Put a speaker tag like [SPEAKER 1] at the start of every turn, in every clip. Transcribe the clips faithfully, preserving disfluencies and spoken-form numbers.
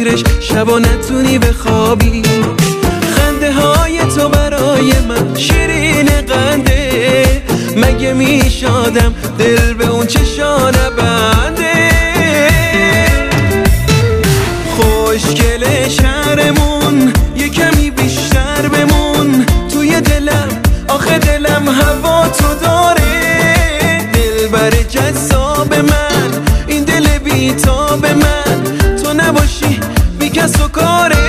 [SPEAKER 1] زیرش شبا نتونی بخوابی. خنده های تو برای من شیرین قنده، مگه میشادم دل به اون چشان بنده. خوشگل شهرمون یه کمی بیشتر بمون توی دلم، آخه دلم هوا تو داره. دلبر جذاب من، این دل بیتاب من، تو نباشی بی کس و کاره.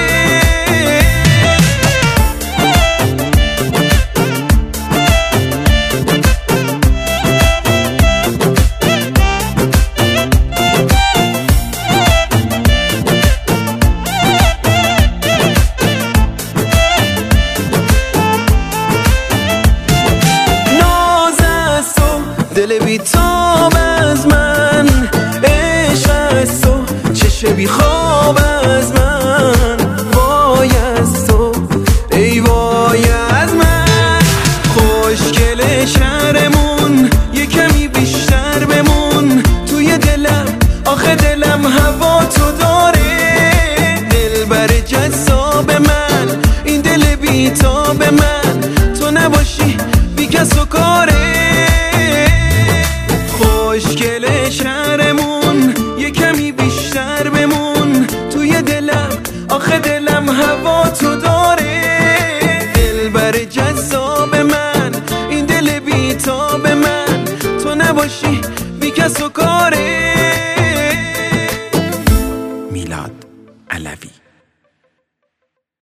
[SPEAKER 1] دل بیتاب از من، عشق از تو، چشم بی خواب از من. وای از تو، ای وای از من. خوشگل شهرمون یه کمی بیشتر بمون توی دلم، آخه دلم هوا تو داره. دلبر جذاب من، این دل بیتاب من، تو نباشی بی کس و کاره. خوشگل شهرمون یه کمی بیشتر بمون توی دلم، آخه دلم هوا تو داره. دلبر جذاب من، این دل بیتاب من، تو نباشی بی کس و کاره.
[SPEAKER 2] میلاد علوی.